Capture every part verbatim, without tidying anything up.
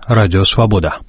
Радио Свобода.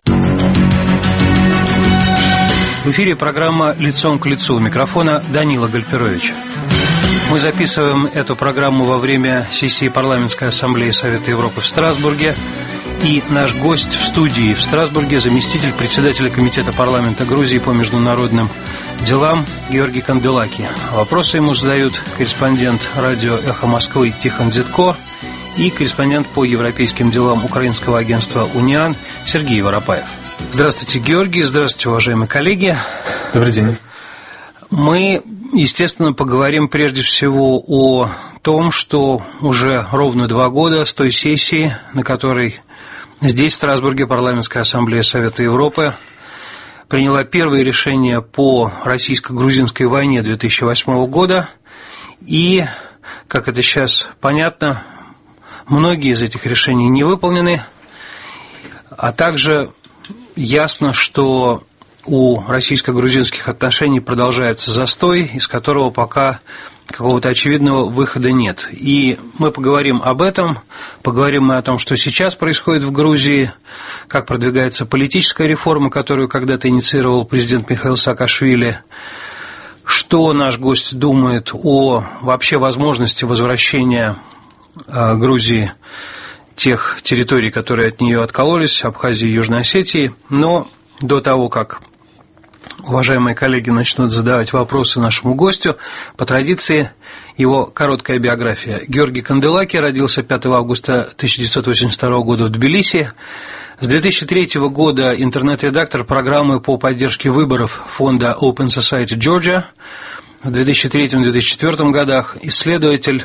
В эфире программа «Лицом к лицу». У микрофона Данила Гальперович. Мы записываем эту программу во время сессии Парламентской ассамблеи Совета Европы в Страсбурге. И наш гость в студии в Страсбурге, заместитель председателя Комитета парламента Грузии по международным делам Георгий Канделаки. Вопросы ему задают корреспондент радио «Эхо Москвы» Тихон Зитко и корреспондент по европейским делам украинского агентства «Униан» Сергей Воропаев. Здравствуйте, Георгий, здравствуйте, уважаемые коллеги. Добрый день. Мы, естественно, поговорим прежде всего о том, что уже ровно два года с той сессии, на которой здесь, в Страсбурге, Парламентская ассамблея Совета Европы приняла первые решения по российско-грузинской войне две тысячи восьмого года, и, как это сейчас понятно, многие из этих решений не выполнены, а также ясно, что у российско-грузинских отношений продолжается застой, из которого пока какого-то очевидного выхода нет. И мы поговорим об этом, поговорим мы о том, что сейчас происходит в Грузии, как продвигается политическая реформа, которую когда-то инициировал президент Михаил Саакашвили, что наш гость думает о вообще возможности возвращения Грузии тех территорий, которые от нее откололись, Абхазии и Южной Осетии. Но до того, как уважаемые коллеги начнут задавать вопросы нашему гостю, по традиции его короткая биография. Георгий Канделаки родился пятого августа тысяча девятьсот восемьдесят второго года в Тбилиси. С две тысячи третьего года интернет-редактор программы по поддержке выборов фонда Open Society Georgia. В две тысячи третьем — две тысячи четвёртом годах исследователь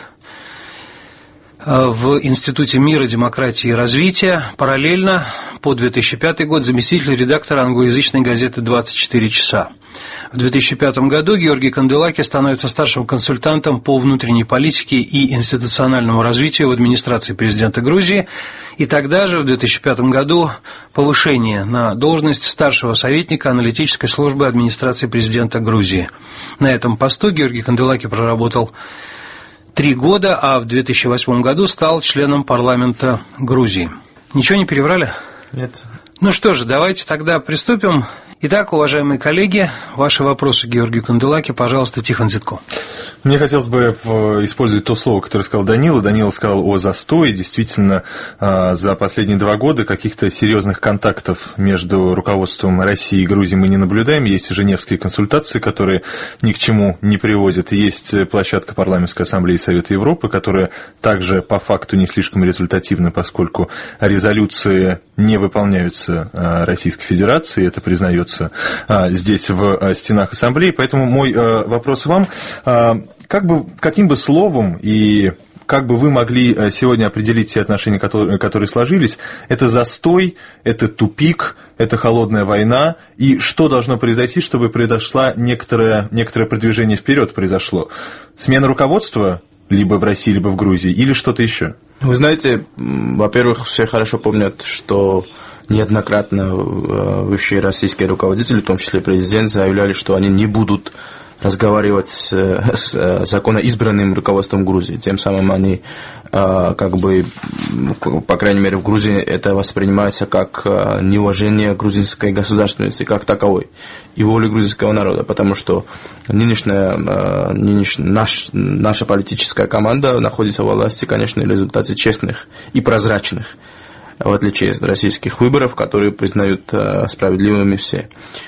в Институте мира, демократии и развития. Параллельно, по две тысячи пятый год, заместитель редактора англоязычной газеты «двадцать четыре часа». В две тысячи пятом году Георгий Канделаки становится старшим консультантом по внутренней политике и институциональному развитию в администрации президента Грузии. И тогда же, в две тысячи пятом году, повышение на должность старшего советника аналитической службы администрации президента Грузии. На этом посту Георгий Канделаки проработал три года, а в две тысячи восьмом году стал членом парламента Грузии. Ничего не переврали? Нет. Ну что же, давайте тогда приступим. Итак, уважаемые коллеги, ваши вопросы Георгию Канделаки, пожалуйста, Тихон Зитко. Мне хотелось бы использовать то слово, которое сказал Данила. Данила сказал о застое. Действительно, за последние два года каких-то серьезных контактов между руководством России и Грузии мы не наблюдаем. Есть женевские консультации, которые ни к чему не приводят. Есть площадка Парламентской ассамблеи Совета Европы, которая также по факту не слишком результативна, поскольку резолюции не выполняются Российской Федерацией. Это признается здесь в стенах ассамблеи. Поэтому мой вопрос вам: Как бы, каким бы словом и как бы вы могли сегодня определить те отношения, которые, которые сложились? Это застой, это тупик, это холодная война, и что должно произойти, чтобы произошло некоторое, некоторое продвижение вперед произошло? Смена руководства либо в России, либо в Грузии, или что-то еще? Вы знаете, во-первых, все хорошо помнят, что неоднократно высшие российские руководители, в том числе президент, заявляли, что они не будут разговаривать с, с законоизбранным руководством Грузии. Тем самым они, как бы, по крайней мере, в Грузии это воспринимается как неуважение грузинской государственности как таковой и воли грузинского народа, потому что нынешняя, нынешняя наш, наша политическая команда находится в власти, конечно, в результате честных и прозрачных, в отличие от российских выборов, которые признают справедливыми все.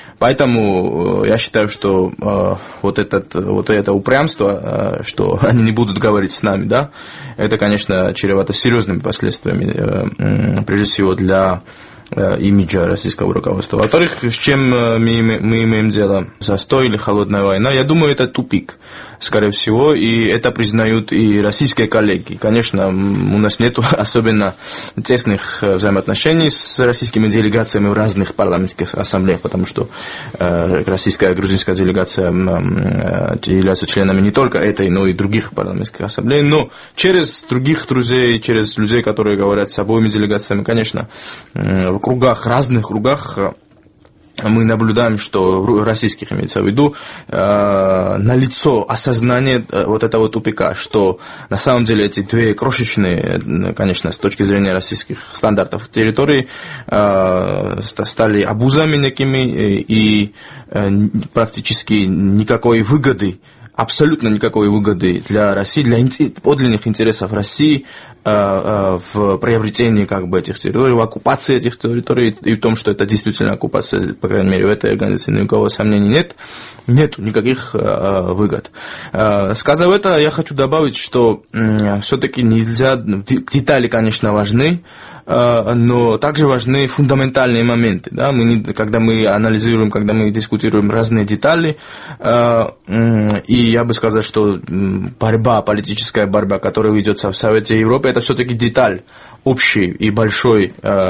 Поэтому я считаю, что э, вот, этот, вот это упрямство, э, что они не будут говорить с нами, да, это, конечно, чревато серьезными последствиями, э, прежде всего для э, имиджа российского руководства. Во-вторых, с чем мы, мы имеем дело? Застой или холодная война? Я думаю, это тупик, скорее всего, и это признают и российские коллеги. Конечно, у нас нет особенно тесных взаимоотношений с российскими делегациями в разных парламентских ассамблеях, потому что российская и грузинская делегация являются членами не только этой, но и других парламентских ассамблей, но через других друзей, через людей, которые говорят с обоими делегациями, конечно, в кругах, разных кругах мы наблюдаем, что российских имеется в виду, э, налицо осознание э, вот этого тупика, что на самом деле эти две крошечные, конечно, с точки зрения российских стандартов территории, э, стали обузами некими и э, практически никакой выгоды, абсолютно никакой выгоды для России, для подлинных интересов России э, э, в приобретении как бы этих территорий, в оккупации этих территорий и в том, что это действительно оккупация, по крайней мере, в этой организации никакого сомнения нет, нет никаких э, выгод. Э, сказав это, я хочу добавить, что э, все-таки нельзя, детали, конечно, важны, но также важны фундаментальные моменты. Да? Мы не, когда мы анализируем, когда мы дискутируем разные детали, и я бы сказал, что борьба, политическая борьба, которая ведется в Совете Европы, это все-таки деталь общей и большой,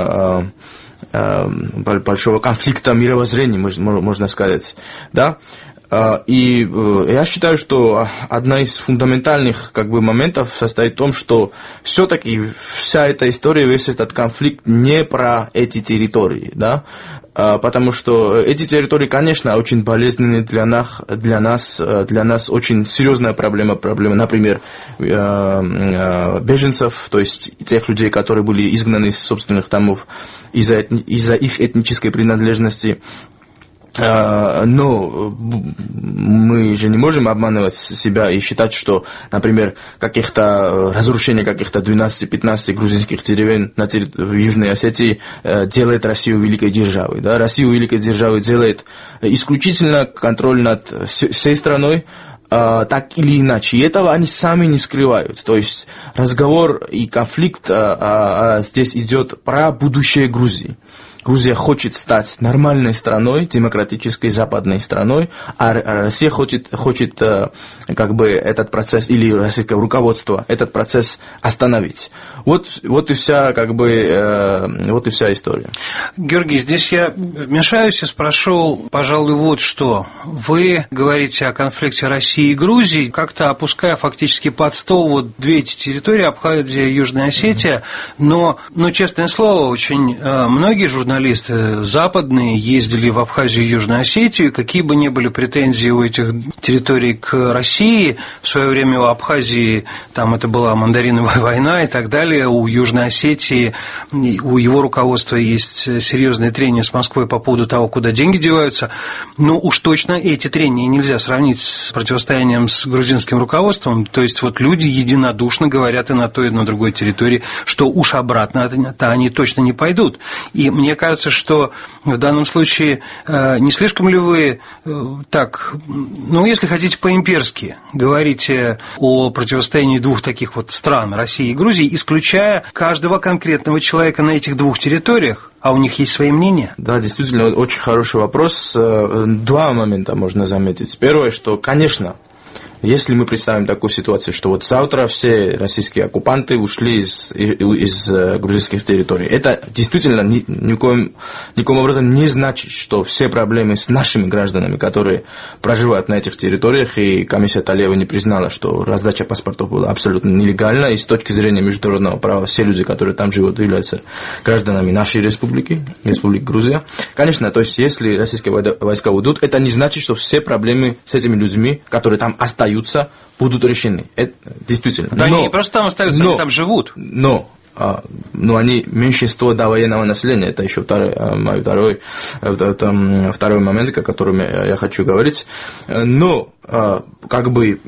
большого конфликта мировоззрения, можно сказать. Да? И я считаю, что одна из фундаментальных как бы, моментов состоит в том, что все-таки вся эта история, весь этот конфликт не про эти территории, да? Потому что эти территории, конечно, очень болезненны для нас, для нас, для нас очень серьезная проблема, проблема, например, беженцев, то есть тех людей, которые были изгнаны из собственных домов из-за, из-за их этнической принадлежности. Но мы же не можем обманывать себя и считать, что, например, каких-то разрушение каких-то двенадцати-пятнадцати грузинских деревень на территории в Южной Осетии делает Россию великой державой. Да? Россию великой державой делает исключительно контроль над всей страной, так или иначе. И этого они сами не скрывают. То есть разговор и конфликт здесь идет про будущее Грузии. Грузия хочет стать нормальной страной, демократической западной страной, а Россия хочет, хочет как бы этот процесс, или российское руководство этот процесс остановить. Вот, вот и вся как бы вот и вся история. Георгий, здесь я вмешаюсь и спрошу, пожалуй, вот что. Вы говорите о конфликте России и Грузии, как-то опуская фактически под стол вот две эти территории, Абхазия и Южная Осетия, но, ну, честное слово, очень многие журналисты Журналисты западные ездили в Абхазию и Южную Осетию, какие бы ни были претензии у этих территорий к России, в свое время у Абхазии там это была мандариновая война и так далее, у Южной Осетии, у его руководства есть серьезные трения с Москвой по поводу того, куда деньги деваются, но уж точно эти трения нельзя сравнить с противостоянием с грузинским руководством, то есть вот люди единодушно говорят и на той, и на другой территории, что уж обратно-то они точно не пойдут, и мне кажется, Кажется, что в данном случае не слишком ли вы так, ну, если хотите по-имперски, говорите о противостоянии двух таких вот стран, России и Грузии, исключая каждого конкретного человека на этих двух территориях, а у них есть свои мнения? Да, действительно, очень хороший вопрос. Два момента можно заметить. Первое, что, конечно, если мы представим такую ситуацию, что вот завтра все российские оккупанты ушли из, из, из грузинских территорий, это действительно ни, никоим, никоим образом не значит, что все проблемы с нашими гражданами, которые проживают на этих территориях, и комиссия Талиева не признала, что раздача паспортов была абсолютно нелегальна, и с точки зрения международного права все люди, которые там живут, являются гражданами нашей республики, Республики Грузия. Конечно, то есть если российские войска уйдут, это не значит, что все проблемы с этими людьми, которые там остаются, будут решены. Это действительно. Да, но, они не просто там остаются, но, они там живут. Но, но они меньшинство до военного населения. Это еще второй, мой второй, второй момент, о котором я хочу говорить. Но как бы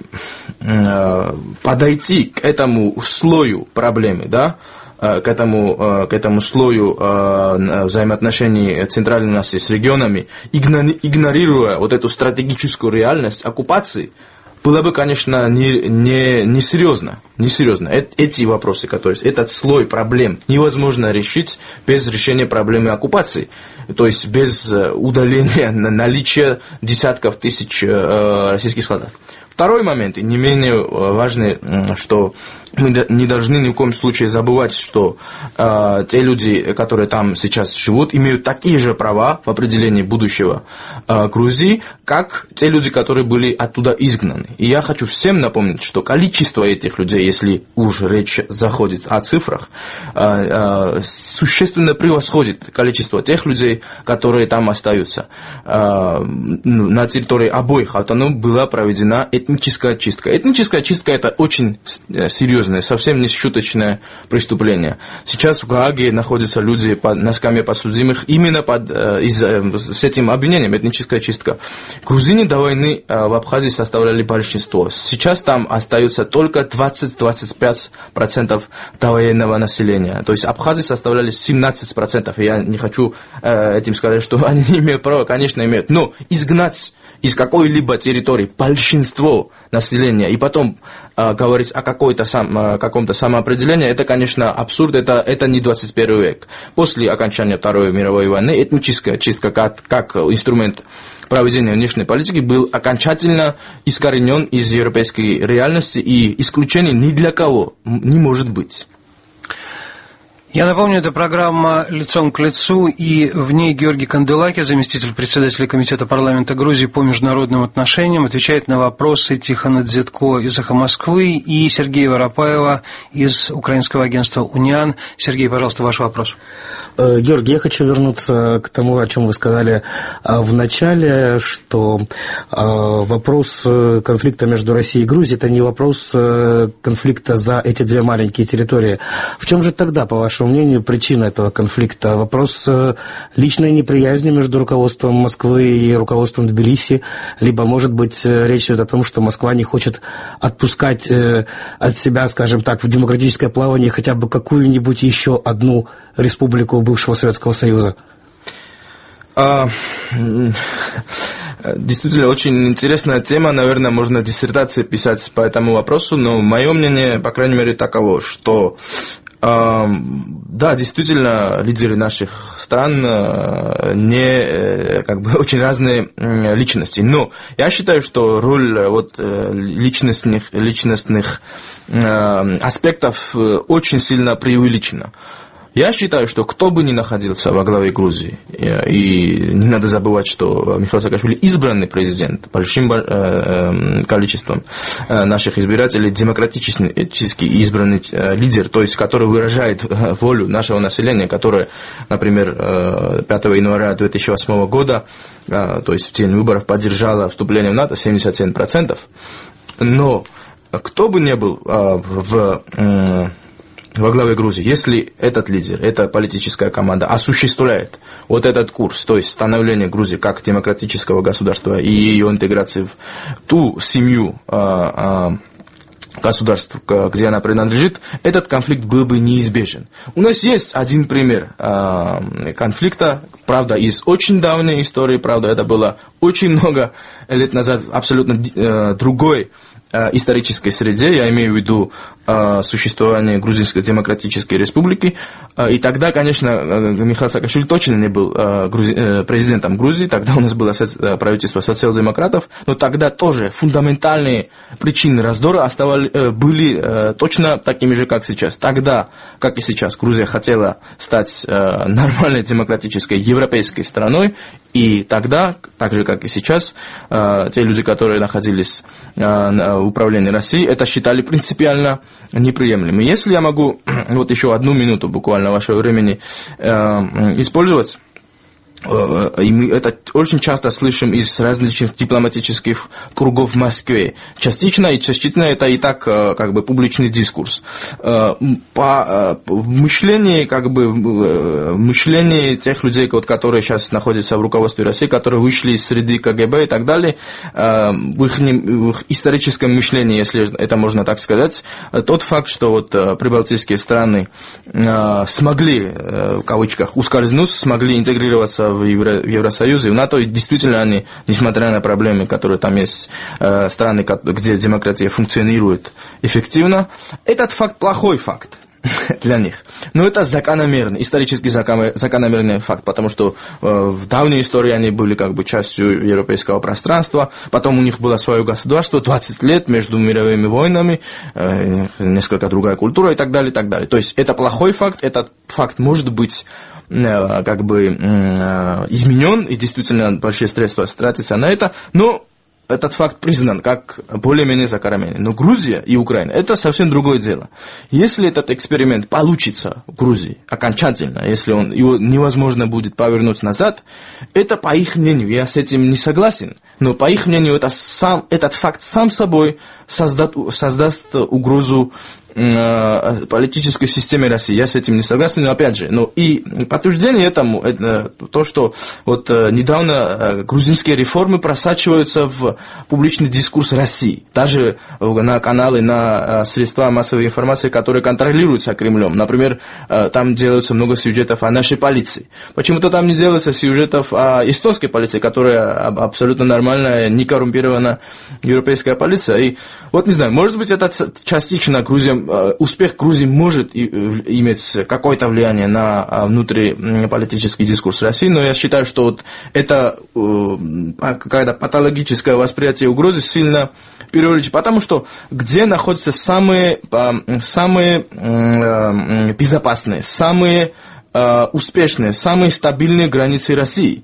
подойти к этому слою проблемы, да, к этому, к этому слою взаимоотношений центральной власти с регионами, игнорируя вот эту стратегическую реальность оккупации, было бы, конечно, не, не, не серьезно, не серьезно. Эти вопросы, которые, этот слой проблем невозможно решить без решения проблемы оккупации, то есть без удаления наличия десятков тысяч российских солдат. Второй момент, и не менее важный, что мы не должны ни в коем случае забывать, что э, те люди, которые там сейчас живут, имеют такие же права в определении будущего э, Грузии, как те люди, которые были оттуда изгнаны. И я хочу всем напомнить, что количество этих людей, если уж речь заходит о цифрах, э, э, существенно превосходит количество тех людей, которые там остаются. Э, на территории обоих автономий была проведена этническая чистка. Этническая чистка – это очень серьезно, совсем не шуточное преступление. Сейчас в Гааге находятся люди под, на скамье подсудимых именно под, э, из, э, с этим обвинением, этническая чистка. Грузины до войны э, в Абхазии составляли большинство. Сейчас там остаются только двадцать-двадцать пять процентов довоенного населения. То есть абхазы составляли семнадцать процентов. Я не хочу э, этим сказать, что они не имеют права, конечно, имеют. Но изгнать из какой-либо территории большинство населения и потом э, говорить о какой-то сам, э, каком-то самоопределении, это, конечно, абсурд, это, это не двадцать первый век. После окончания Второй мировой войны этническая чистка как, как инструмент проведения внешней политики был окончательно искоренен из европейской реальности, и исключений ни для кого не может быть. Я напомню, это программа «Лицом к лицу», и в ней Георгий Канделаки, заместитель председателя Комитета парламента Грузии по международным отношениям, отвечает на вопросы Тихона Дзетко из «Эхо Москвы» и Сергея Воропаева из украинского агентства «Униан». Сергей, пожалуйста, ваш вопрос. Георгий, я хочу вернуться к тому, о чем вы сказали в начале, что вопрос конфликта между Россией и Грузией – это не вопрос конфликта за эти две маленькие территории. В чем же тогда, по вашему мнению, причина этого конфликта? Вопрос личной неприязни между руководством Москвы и руководством Тбилиси, либо, может быть, речь идет о том, что Москва не хочет отпускать от себя, скажем так, в демократическое плавание хотя бы какую-нибудь еще одну республику бывшего Советского Союза? А, действительно, очень интересная тема. Наверное, можно диссертации писать по этому вопросу, но мое мнение, по крайней мере, таково, что а, да, действительно, лидеры наших стран не, как бы, очень разные личности. Но я считаю, что роль вот, личностных, личностных аспектов очень сильно преувеличена. Я считаю, что кто бы ни находился во главе Грузии, и не надо забывать, что Михаил Саакашвили избранный президент, большим количеством наших избирателей, демократически избранный лидер, то есть который выражает волю нашего населения, которое, например, пятого января две тысячи восьмого года, то есть в день выборов, поддержало вступление в НАТО семьдесят семь процентов. Но кто бы ни был в... во главе Грузии, если этот лидер, эта политическая команда осуществляет вот этот курс, то есть становление Грузии как демократического государства и ее интеграции в ту семью а, а, государств, где она принадлежит, этот конфликт был бы неизбежен. У нас есть один пример а, конфликта, правда, из очень давней истории, правда, это было очень много лет назад, абсолютно а, другой исторической среде, я имею в виду э, существование Грузинской Демократической Республики, э, и тогда, конечно, Михаил Саакашвили точно не был э, грузи, э, президентом Грузии, тогда у нас было соци... правительство социал-демократов, но тогда тоже фундаментальные причины раздора оставали, э, были э, точно такими же, как сейчас. Тогда, как и сейчас, Грузия хотела стать э, нормальной демократической европейской страной, и тогда, так же, как и сейчас, э, те люди, которые находились э, управления России, это считали принципиально неприемлемым. Если я могу вот еще одну минуту буквально вашего времени э, использовать, и мы это очень часто слышим из различных дипломатических кругов в Москве. Частично и частично это и так как бы публичный дискурс. По мышлению, как бы, мышлению тех людей, вот, которые сейчас находятся в руководстве России, которые вышли из среды КГБ и так далее, в их, в их историческом мышлении, если это можно так сказать, тот факт, что вот прибалтийские страны смогли, в кавычках, ускользнуть, смогли интегрироваться в Евросоюз и в НАТО, и действительно они, несмотря на проблемы, которые там есть, страны, где демократия функционирует эффективно, этот факт плохой факт. для них. Но это закономерный, исторически закономерный факт, потому что в давней истории они были как бы частью европейского пространства, потом у них было свое государство, двадцать лет между мировыми войнами, несколько другая культура и так далее, и так далее. То есть это плохой факт, этот факт может быть как бы изменен, и действительно большие средства тратятся на это, но этот факт признан как более-менее закономерный. Но Грузия и Украина – это совсем другое дело. Если этот эксперимент получится в Грузии окончательно, если он, его невозможно будет повернуть назад, это, по их мнению, я с этим не согласен, но по их мнению это сам, этот факт сам собой создаст, создаст угрозу политической системе России. Я с этим не согласен, но опять же, ну и подтверждение этому, это то, что вот недавно грузинские реформы просачиваются в публичный дискурс России, даже на каналы, на средства массовой информации, которые контролируются Кремлем. Например, там делаются много сюжетов о нашей полиции. Почему-то там не делается сюжетов о эстонской полиции, которая абсолютно нормальная, не коррумпированная европейская полиция. И вот не знаю, может быть, это частично Грузия, успех Грузии может иметь какое-то влияние на внутриполитический дискурс России, но я считаю, что вот это какая-то патологическое восприятие угрозы сильно преувеличено, потому что где находятся самые, самые безопасные, самые успешные, самые стабильные границы России?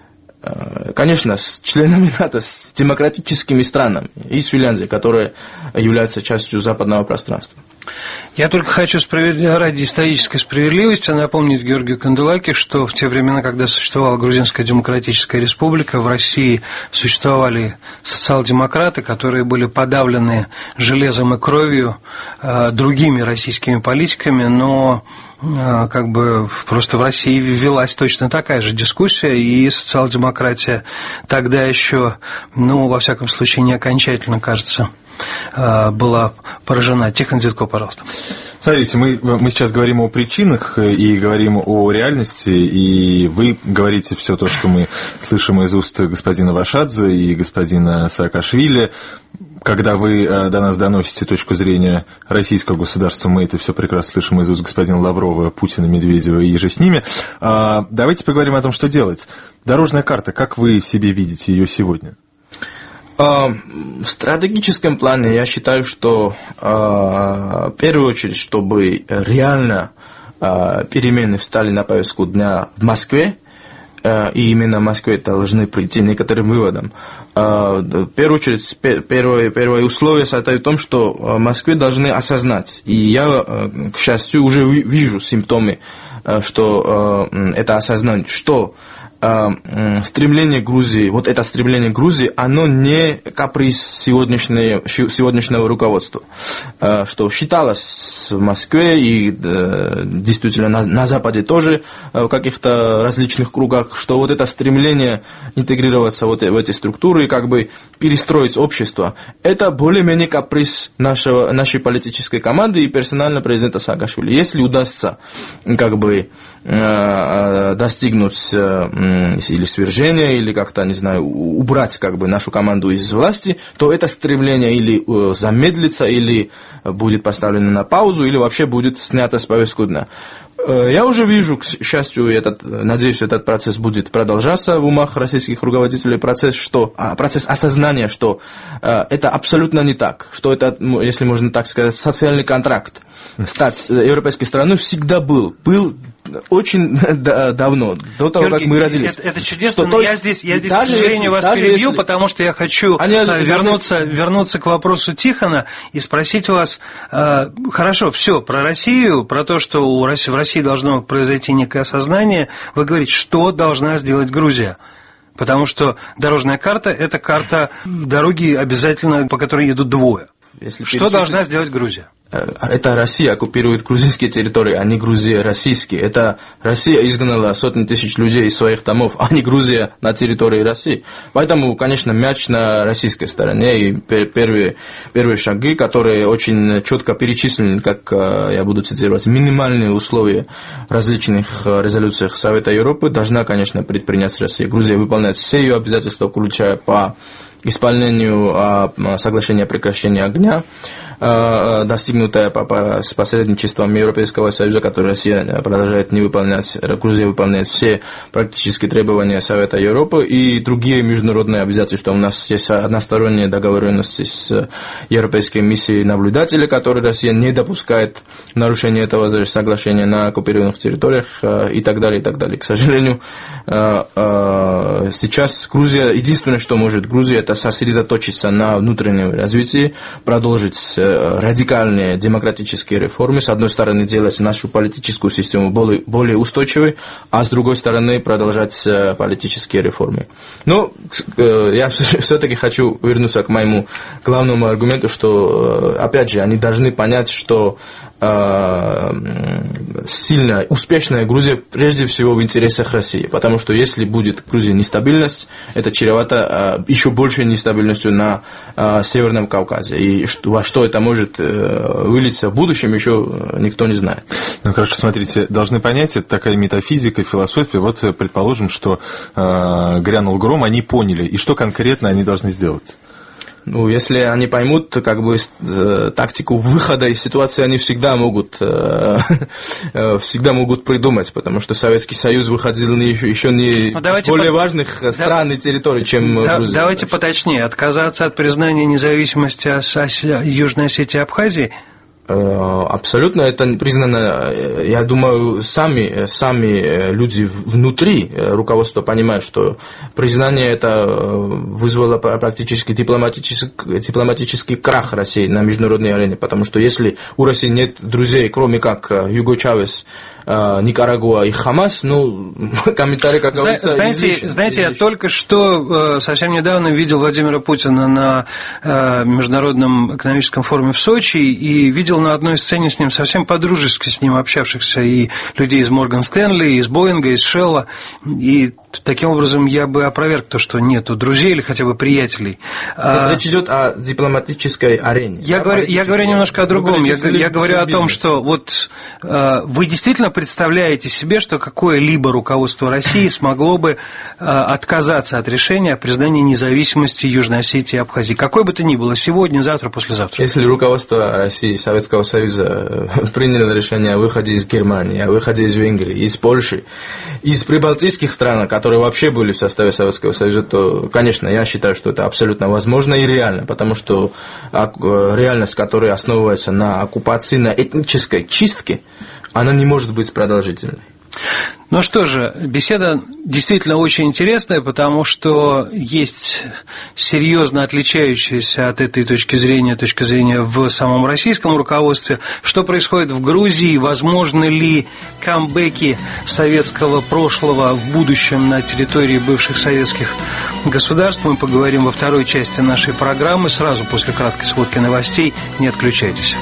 Конечно, с членами НАТО, с демократическими странами, и с Финляндией, которая является частью западного пространства. Я только хочу ради исторической справедливости напомнить Георгию Канделаки, что в те времена, когда существовала Грузинская Демократическая Республика, в России существовали социал-демократы, которые были подавлены железом и кровью другими российскими политиками, но как бы просто в России велась точно такая же дискуссия, и социал-демократия тогда еще, ну, во всяком случае, не окончательно, кажется, была поражена. Тихон Зитко, пожалуйста. Смотрите, мы, мы сейчас говорим о причинах и говорим о реальности, и вы говорите все то, что мы слышим из уст господина Вашадзе и господина Саакашвили. Когда вы до нас доносите точку зрения российского государства, мы это все прекрасно слышим из уст господина Лаврова, Путина, Медведева и же с ними. Давайте поговорим о том, что делать. Дорожная карта, как вы в себе видите ее сегодня? В стратегическом плане я считаю, что в первую очередь, чтобы реально перемены встали на повестку дня в Москве, и именно в Москве должны прийти некоторым выводам. В первую очередь, первое, первое условие состоит в том, что в Москве должны осознать, и я, к счастью, уже вижу симптомы, что это осознание, что стремление Грузии, вот это стремление Грузии, оно не каприз сегодняшнего, сегодняшнего руководства, что считалось в Москве и действительно на, на Западе тоже в каких-то различных кругах, что вот это стремление интегрироваться вот в эти структуры и как бы перестроить общество, это более-менее каприз нашего, нашей политической команды и персонально президента Саакашвили. Если удастся как бы достигнуть или свержения, или как-то, не знаю, убрать как бы нашу команду из власти, то это стремление или замедлится, или будет поставлено на паузу, или вообще будет снято с повестки дня. Я уже вижу, к счастью, этот, надеюсь, этот процесс будет продолжаться в умах российских руководителей, процесс, что, процесс осознания, что это абсолютно не так, что это, если можно так сказать, социальный контракт. Стать европейской страной всегда был, был очень давно, до того, Георгий, как мы родились. Это, это чудесно, что, но я здесь, я здесь к сожалению, если, вас перебью, если... потому что я хочу Они, вернуться, даже... вернуться к вопросу Тихона и спросить вас, э, хорошо, все, про Россию, про то, что у России, в России должно произойти некое осознание, вы говорите, что должна сделать Грузия? Потому что дорожная карта – это карта дороги обязательно, по которой едут двое. Если что перечислить... должна сделать Грузия? Это Россия оккупирует грузинские территории, а не Грузия российские. Это Россия изгнала сотни тысяч людей из своих домов, а не Грузия на территории России. Поэтому, конечно, мяч на российской стороне. И первые, первые шаги, которые очень четко перечислены, как я буду цитировать, минимальные условия в различных резолюциях Совета Европы, должна, конечно, предпринять Россия. Грузия выполняет все ее обязательства, включая по исполнению соглашения о прекращении огня, достигнутая с посредничеством Европейского Союза, который Россия продолжает не выполнять, Грузия выполняет все практически требования Совета Европы и другие международные обязательства. У нас есть односторонние договоренности с Европейской миссией наблюдателей, которые Россия не допускает нарушения этого соглашения на оккупированных территориях и так далее, и так далее. К сожалению, сейчас Грузия, единственное, что может Грузия, это сосредоточиться на внутреннем развитии, продолжить радикальные демократические реформы, с одной стороны, делать нашу политическую систему более, более устойчивой, а с другой стороны, продолжать политические реформы. Но я все-таки хочу вернуться к моему главному аргументу, что, опять же, они должны понять, что сильная, успешная Грузия прежде всего в интересах России, потому что если будет в Грузии нестабильность, это чревато еще большей нестабильностью на Северном Кавказе. И во что это может вылиться в будущем, еще никто не знает. Ну хорошо, смотрите, должны понять, это такая метафизика, философия. Вот предположим, что э, грянул гром, они поняли, и что конкретно они должны сделать? Ну, если они поймут, как бы, э, тактику выхода из ситуации, они всегда могут, э, э, всегда могут придумать, потому что Советский Союз выходил не, еще не ну, с более по... важных да... стран и территорий, чем да, Грузия. Давайте поточнее. Отказаться от признания независимости Южной Осетии и Абхазии? Абсолютно это признано, я думаю, сами, сами люди внутри руководства понимают, что признание это вызвало практически дипломатический, дипломатический крах России на международной арене, потому что если у России нет друзей, кроме как Юго Чавес, Никарагуа и Хамас, ну, комментарий, как говорится, знаете, излишен, знаете, излишен. Я только что совсем недавно видел Владимира Путина на Международном экономическом форуме в Сочи и видел на одной сцене с ним совсем по-дружески с ним общавшихся и людей из Морган Стэнли, из Боинга, из Шелла, и таким образом я бы опроверг то, что нету друзей или хотя бы приятелей. Речь идет о дипломатической арене. Я, да, говорю, я говорю немножко о другом. Я, я говорю о том, что вот вы действительно представляете себе, что какое-либо руководство России смогло бы отказаться от решения о признании независимости Южной Осетии и Абхазии, какой бы то ни было, сегодня, завтра, послезавтра. Если руководство России, Советского Союза приняло решение о выходе из Германии, о выходе из Венгрии, из Польши, из прибалтийских стран, которые вообще были в составе Советского Союза, то, конечно, я считаю, что это абсолютно возможно и реально, потому что реальность, которая основывается на оккупации, на этнической чистке, она не может быть продолжительной. Ну что же, беседа действительно очень интересная, потому что есть серьезно отличающаяся от этой точки зрения, точка зрения в самом российском руководстве. Что происходит в Грузии, возможны ли камбэки советского прошлого в будущем на территории бывших советских государств, мы поговорим во второй части нашей программы, сразу после краткой сводки новостей. Не отключайтесь.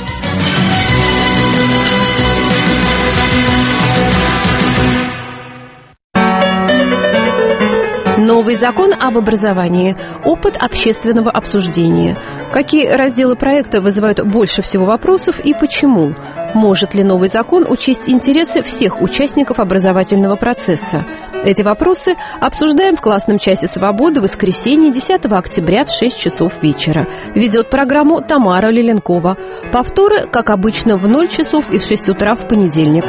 Новый закон об образовании. Опыт общественного обсуждения. Какие разделы проекта вызывают больше всего вопросов и почему? Может ли новый закон учесть интересы всех участников образовательного процесса? Эти вопросы обсуждаем в классном часе свободы в воскресенье десятого октября в шесть часов вечера. Ведет программу Тамара Лиленкова. Повторы, как обычно, в ноль часов и в шесть утра в понедельник.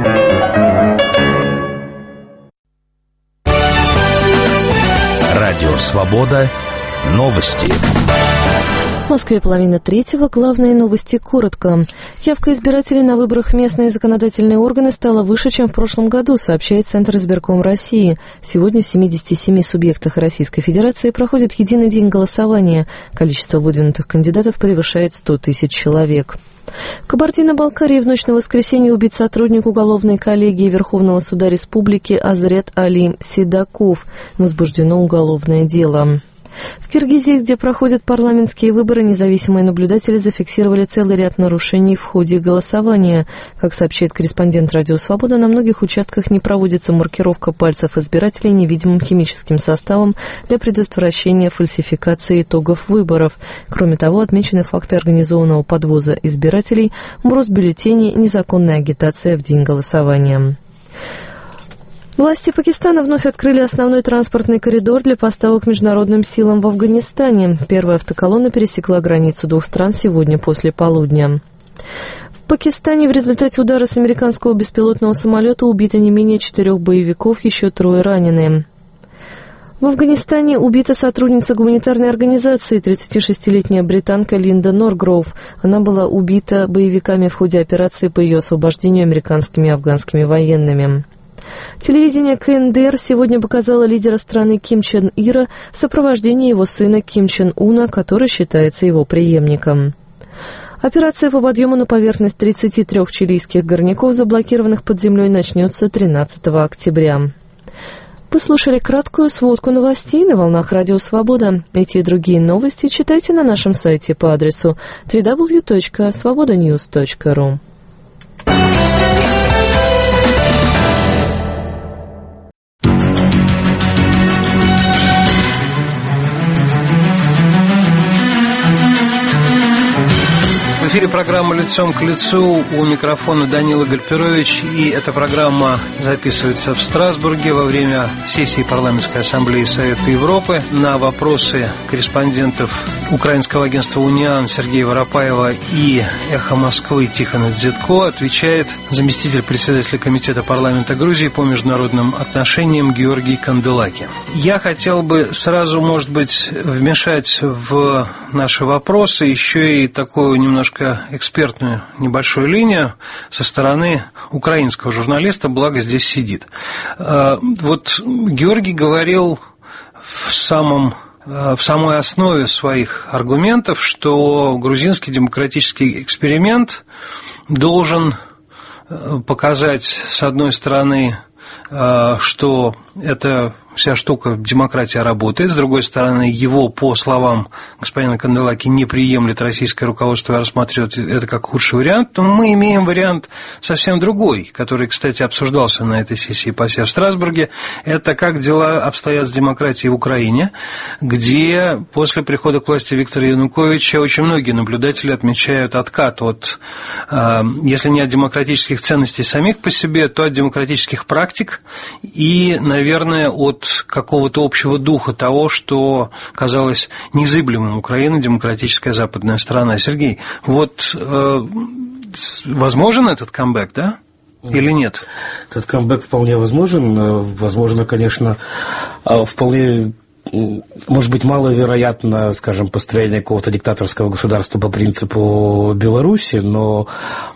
Радио «Свобода». Новости. В Москве половина третьего. Главные новости коротко. Явка избирателей на выборах в местные законодательные органы стала выше, чем в прошлом году, сообщает Центр избирком России. Сегодня в семидесяти семи субъектах Российской Федерации проходит единый день голосования. Количество выдвинутых кандидатов превышает сто тысяч человек. В Кабардино-Балкарии в ночь на воскресенье убит сотрудник уголовной коллегии Верховного суда Республики Азрет Али Седаков. Возбуждено уголовное дело. В Киргизии, где проходят парламентские выборы, независимые наблюдатели зафиксировали целый ряд нарушений в ходе голосования. Как сообщает корреспондент «Радио Свобода», на многих участках не проводится маркировка пальцев избирателей невидимым химическим составом для предотвращения фальсификации итогов выборов. Кроме того, отмечены факты организованного подвоза избирателей, вброс бюллетеней, незаконная агитация в день голосования. Власти Пакистана вновь открыли основной транспортный коридор для поставок международным силам в Афганистане. Первая автоколонна пересекла границу двух стран сегодня после полудня. В Пакистане в результате удара с американского беспилотного самолета убито не менее четырех боевиков, еще трое ранены. В Афганистане убита сотрудница гуманитарной организации, тридцатишестилетняя британка Линда Норгроув. Она была убита боевиками в ходе операции по ее освобождению американскими и афганскими военными. Телевидение КНДР сегодня показало лидера страны Ким Чен Ира в сопровождении его сына Ким Чен Уна, который считается его преемником. Операция по подъему на поверхность тридцати трёх чилийских горняков, заблокированных под землей, начнется тринадцатого октября. Вы слушали краткую сводку новостей на волнах Радио Свобода. Эти и другие новости читайте на нашем сайте по адресу дабл ю дабл ю дабл ю точка свобода ньюс точка ру. В эфире программа «Лицом к лицу», у микрофона Данила Гальперович, и эта программа записывается в Страсбурге во время сессии Парламентской ассамблеи Совета Европы. На вопросы корреспондентов украинского агентства «Униан» Сергея Воропаева и «Эхо Москвы» Тихона Дзитко отвечает заместитель председателя Комитета парламента Грузии по международным отношениям Георгий Канделаки. Я хотел бы сразу, может быть, вмешать в наши вопросы еще и такую немножко экспертную небольшую линию со стороны украинского журналиста, благо здесь сидит. Вот Георгий говорил в самом в самой основе своих аргументов, что грузинский демократический эксперимент должен показать, с одной стороны, что эта вся штука, демократия работает. С другой стороны, его, по словам господина Канделаки, не приемлет российское руководство и рассматривает это как худший вариант. Но мы имеем вариант совсем другой, который, кстати, обсуждался на этой сессии ПАСЕ в Страсбурге. Это как дела обстоят с демократией в Украине, где после прихода к власти Виктора Януковича очень многие наблюдатели отмечают откат от, если не от демократических ценностей самих по себе, то от демократических практик и, наверное, от какого-то общего духа того, что казалось незыблемым Украина, демократическая западная страна. Сергей, вот э, возможен этот камбэк, да? Или нет? Этот камбэк вполне возможен. Возможно, конечно, вполне, может быть, маловероятно, скажем, построение какого-то диктаторского государства по принципу Беларуси, но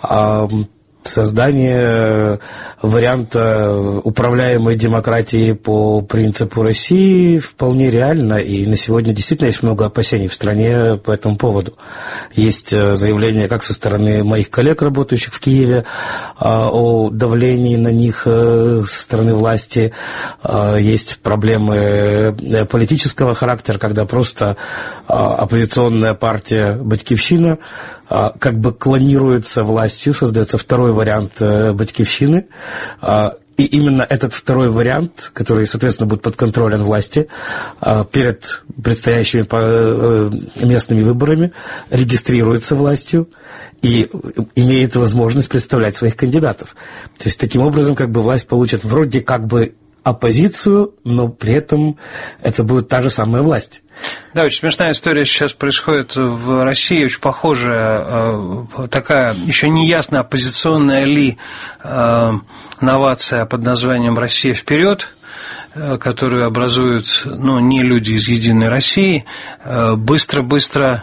создание варианта управляемой демократии по принципу России вполне реально, и на сегодня действительно есть много опасений в стране по этому поводу. Есть заявления как со стороны моих коллег, работающих в Киеве, о давлении на них со стороны власти. Есть проблемы политического характера, когда просто оппозиционная партия «Батькивщина» как бы клонируется властью, создается второй вариант «Батькивщины». И именно этот второй вариант, который, соответственно, будет подконтролен власти, перед предстоящими местными выборами регистрируется властью и имеет возможность представлять своих кандидатов. То есть, таким образом, как бы власть получит вроде как бы оппозицию, но при этом это будет та же самая власть. Да, очень смешная история сейчас происходит в России, очень похожая, такая еще неясно оппозиционная ли новация под названием «Россия вперед», которую образуют, ну, не люди из «Единой России», быстро-быстро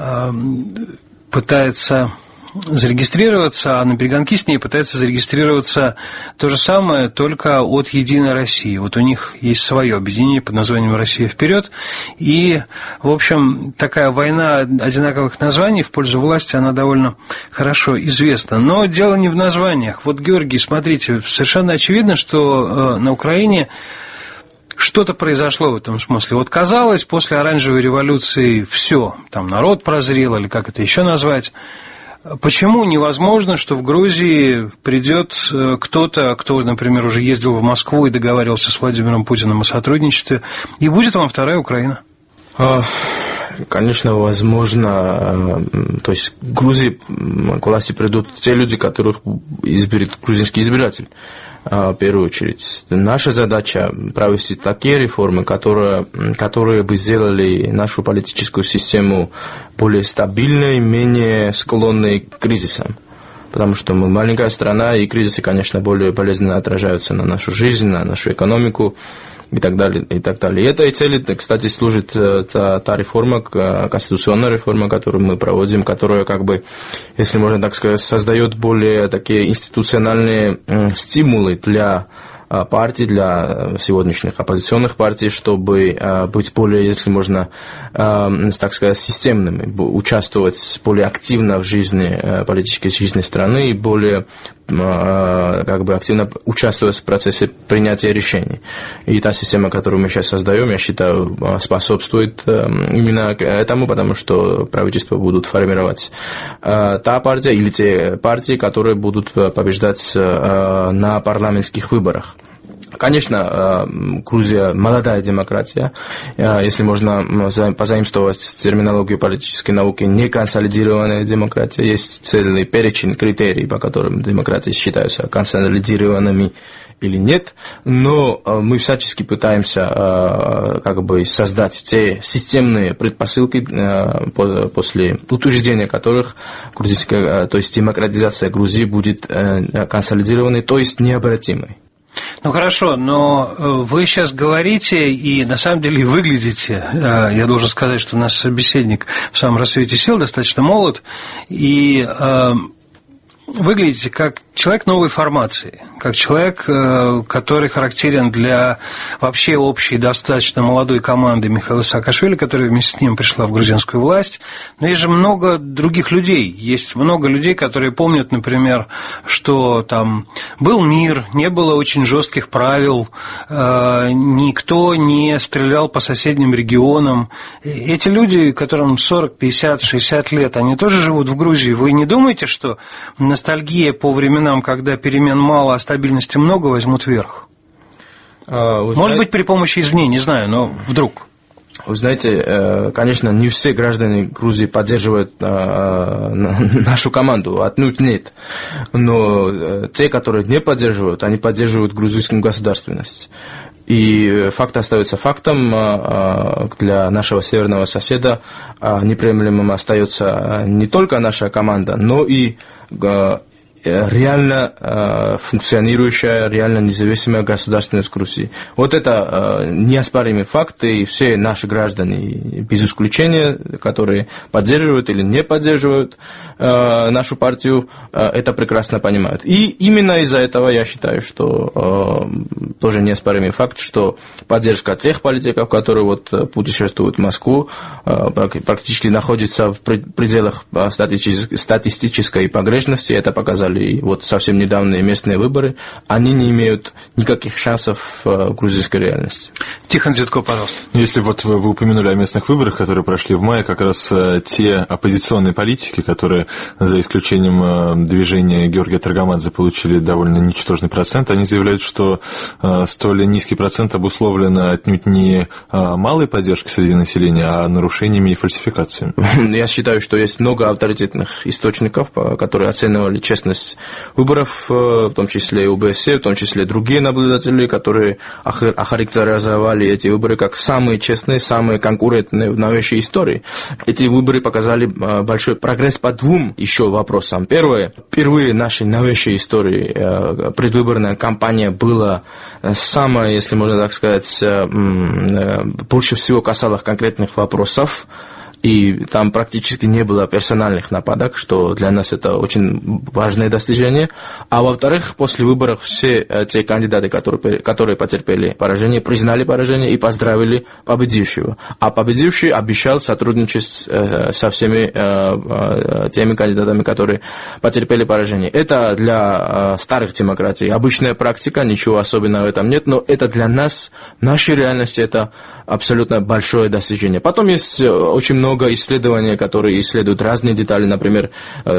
пытается зарегистрироваться, а на перегонки с ней пытается зарегистрироваться то же самое, только от «Единой России». Вот у них есть свое объединение под названием «Россия вперед», и, в общем, такая война одинаковых названий в пользу власти, она довольно хорошо известна. Но дело не в названиях. Вот, Георгий, смотрите, совершенно очевидно, что на Украине что-то произошло в этом смысле. Вот казалось, после оранжевой революции все, там народ прозрел, или как это еще назвать. Почему невозможно, что в Грузии придет кто-то, кто, например, уже ездил в Москву и договаривался с Владимиром Путиным о сотрудничестве, и будет вам вторая Украина? Конечно, возможно, то есть в Грузии к власти придут те люди, которых изберет грузинский избиратель. В первую очередь. Наша задача провести такие реформы, которые, которые бы сделали нашу политическую систему более стабильной, менее склонной к кризисам. Потому что мы маленькая страна, и кризисы, конечно, более болезненно отражаются на нашу жизнь, на нашу экономику и так далее. И так далее. И этой цели, кстати, служит та, та реформа, конституционная реформа, которую мы проводим, которая, как бы, если можно так сказать, создает более такие институциональные стимулы для партий, для сегодняшних оппозиционных партий, чтобы быть более, если можно так сказать, системными, участвовать более активно в жизни, политической жизни страны и более как бы активно участвовать в процессе принятия решений. И та система, которую мы сейчас создаем, я считаю, способствует именно этому, потому что правительства будут формировать та партия или те партии, которые будут побеждать на парламентских выборах. Конечно, Грузия молодая демократия, если можно позаимствовать терминологию политической науки, не консолидированная демократия, есть целый перечень критерий, по которым демократии считаются консолидированными или нет, но мы всячески пытаемся как бы создать те системные предпосылки, после утверждения которых грузинская, то есть демократизация Грузии будет консолидированной, то есть необратимой. Ну хорошо, но вы сейчас говорите и на самом деле выглядите, я должен сказать, что наш собеседник в самом рассвете сил достаточно молод, и выглядите как человек новой формации, как человек, который характерен для вообще общей достаточно молодой команды Михаила Саакашвили, которая вместе с ним пришла в грузинскую власть. Но есть же много других людей. Есть много людей, которые помнят, например, что там был мир, не было очень жестких правил, никто не стрелял по соседним регионам. Эти люди, которым сорок, пятьдесят, шестьдесят лет, они тоже живут в Грузии. Вы не думаете, что ностальгия по временам, когда перемен мало, а стабильности много, возьмут верх? А, Может знаете... быть, при помощи извне, не знаю, но вдруг. Вы знаете, конечно, не все граждане Грузии поддерживают нашу команду, отнюдь нет. Но те, которые не поддерживают, они поддерживают грузинскую государственность. И факт остается фактом. Для нашего северного соседа неприемлемым остается не только наша команда, но и реально э, функционирующая, реально независимая государственность Грузии. Вот это э, неоспоримый факт, и все наши граждане, без исключения, которые поддерживают или не поддерживают э, нашу партию, э, это прекрасно понимают. И именно из-за этого я считаю, что э, тоже неоспоримый факт, что поддержка тех политиков, которые вот путешествуют в Москву, э, практически находится в пределах статистической погрешности, это показали и вот совсем недавние местные выборы, они не имеют никаких шансов в грузинской реальности. Тихон Зитко, пожалуйста. Если вот вы упомянули о местных выборах, которые прошли в мае, как раз те оппозиционные политики, которые за исключением движения Георгия Таргамадзе получили довольно ничтожный процент, они заявляют, что столь низкий процент обусловлен отнюдь не малой поддержкой среди населения, а нарушениями и фальсификациями. Я считаю, что есть много авторитетных источников, которые оценивали честность выборов, в том числе и ОБСЕ, в том числе другие наблюдатели, которые охарактеризовали эти выборы как самые честные, самые конкурентные в новейшей истории. Эти выборы показали большой прогресс по двум еще вопросам. Первое, впервые в нашей новейшей истории предвыборная кампания была самая, если можно так сказать, больше всего касалась конкретных вопросов, и там практически не было персональных нападок, что для нас это очень важное достижение. А во-вторых, после выборов все те кандидаты, которые, которые потерпели поражение, признали поражение и поздравили победившего. А победивший обещал сотрудничать со всеми теми кандидатами, которые потерпели поражение. Это для старых демократий обычная практика, ничего особенного в этом нет, но это для нас, в нашей реальности, это абсолютно большое достижение. Потом есть очень много много исследований, которые исследуют разные детали. Например,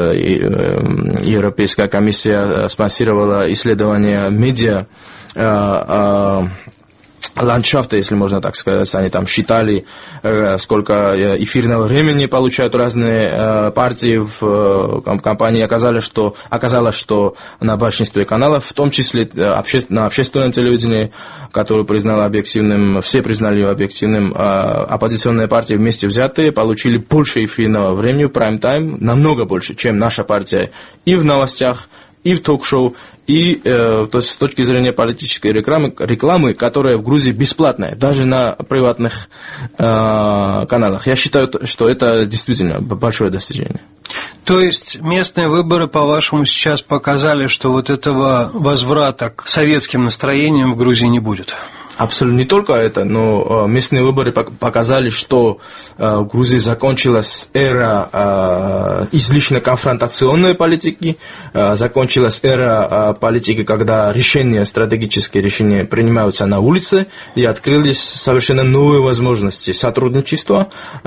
Европейская комиссия спонсировала исследования медиа ландшафта, если можно так сказать. Они там считали, сколько эфирного времени получают разные партии в компании. Оказалось, что, оказалось, что на большинстве каналов, в том числе на общественном телевидении, которое признало объективным, все признали его объективным, оппозиционные партии вместе взятые получили больше эфирного времени, прайм-тайм, намного больше, чем наша партия и в новостях, и в ток-шоу, и э, то есть с точки зрения политической рекламы, рекламы, которая в Грузии бесплатная, даже на приватных э, каналах. Я считаю, что это действительно большое достижение. То есть местные выборы, по-вашему, сейчас показали, что вот этого возврата к советским настроениям в Грузии не будет? Абсолютно не только это, но местные выборы показали, что в Грузии закончилась эра излишне конфронтационной политики, закончилась эра политики, когда решения, стратегические решения принимаются на улице, и открылись совершенно новые возможности сотрудничества,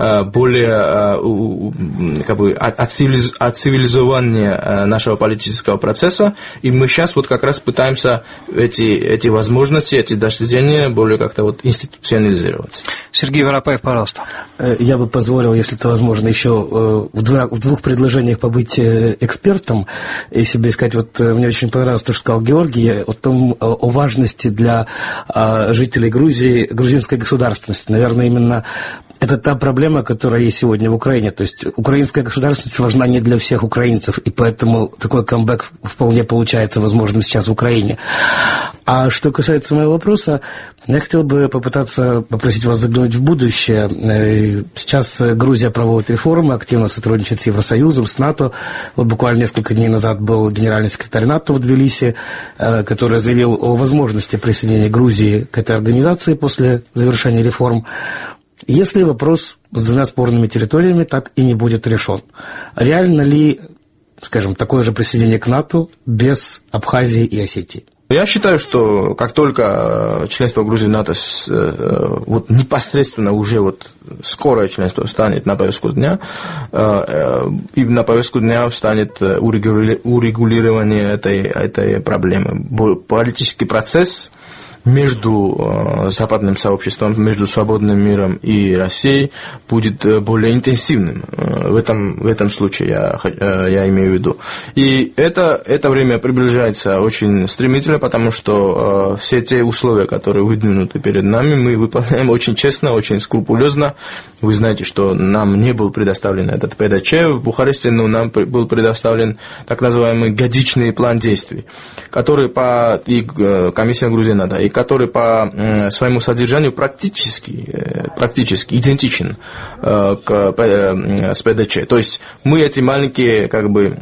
более как бы, отцивилизования нашего политического процесса, и мы сейчас вот как раз пытаемся эти, эти возможности, эти достижения более как-то вот институционализироваться. Сергей Воропаев, пожалуйста. Я бы позволил, если это возможно, еще в двух, в двух предложениях побыть экспертом и себе искать. Вот мне очень понравилось то, что сказал Георгий, о том, о важности для жителей Грузии грузинской государственности. Наверное, именно это та проблема, которая есть сегодня в Украине. То есть украинская государственность важна не для всех украинцев, и поэтому такой камбэк вполне получается возможным сейчас в Украине. А что касается моего вопроса, я хотел бы попытаться попросить вас заглянуть в будущее. Сейчас Грузия проводит реформы, активно сотрудничает с Евросоюзом, с НАТО. Вот буквально несколько дней назад был генеральный секретарь НАТО в Тбилиси, который заявил о возможности присоединения Грузии к этой организации после завершения реформ. Если вопрос с двумя спорными территориями так и не будет решен, реально ли, скажем, такое же присоединение к НАТО без Абхазии и Осетии? Я считаю, что как только членство Грузии в НАТО вот непосредственно уже вот скорое членство встанет на повестку дня, и на повестку дня встанет урегулирование этой, этой проблемы. Политический процесс между западным сообществом, между свободным миром и Россией будет более интенсивным. В этом, в этом случае я, я имею в виду. И это, это время приближается очень стремительно, потому что все те условия, которые выдвинуты перед нами, мы выполняем очень честно, очень скрупулезно. Вы знаете, что нам не был предоставлен этот ПДЧ в Бухаресте, но нам был предоставлен так называемый годичный план действий, который по и Комиссия Грузии НАТО, и который по своему содержанию практически, практически идентичен к, с ПДЧ. То есть мы эти маленькие как бы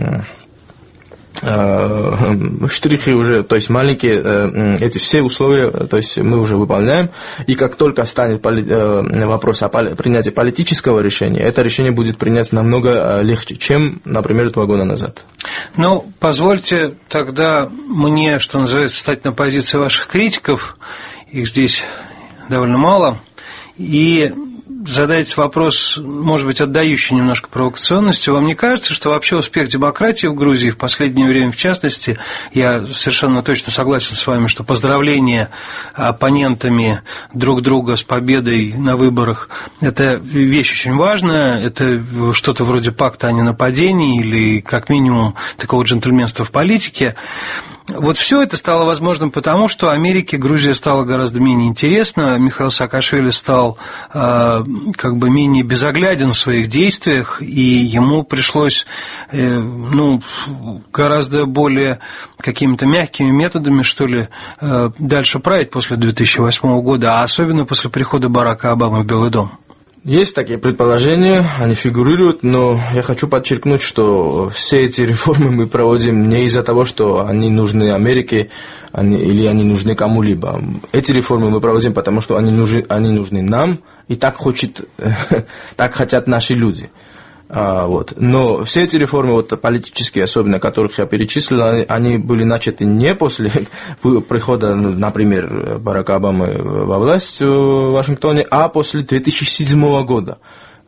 штрихи уже, то есть маленькие, эти все условия, то есть мы уже выполняем, и как только станет вопрос о принятии политического решения, это решение будет принять намного легче, чем, например, два года назад. Ну, позвольте тогда мне, что называется, стать на позиции ваших критиков, их здесь довольно мало, и задать вопрос, может быть, отдающий немножко провокационности. Вам не кажется, что вообще успех демократии в Грузии в последнее время, в частности, я совершенно точно согласен с вами, что поздравления оппонентами друг друга с победой на выборах – это вещь очень важная, это что-то вроде пакта о ненападении или, как минимум, такого джентльменства в политике. Вот все это стало возможным потому, что Америке Грузия стала гораздо менее интересна, Михаил Саакашвили стал э, как бы менее безогляден в своих действиях, и ему пришлось э, ну, гораздо более какими-то мягкими методами, что ли, э, дальше править после две тысячи восьмого года, а особенно после прихода Барака Обамы в Белый дом. Есть такие предположения, они фигурируют, но я хочу подчеркнуть, что все эти реформы мы проводим не из-за того, что они нужны Америке они, или они нужны кому-либо. Эти реформы мы проводим, потому что они нужны, они нужны нам, и так, хочет, так хотят наши люди. А, вот. Но все эти реформы, вот, политические, особенно, которых я перечислил, они, они были начаты не после прихода, например, Барака Обамы во власть в Вашингтоне, а после две тысячи седьмого года,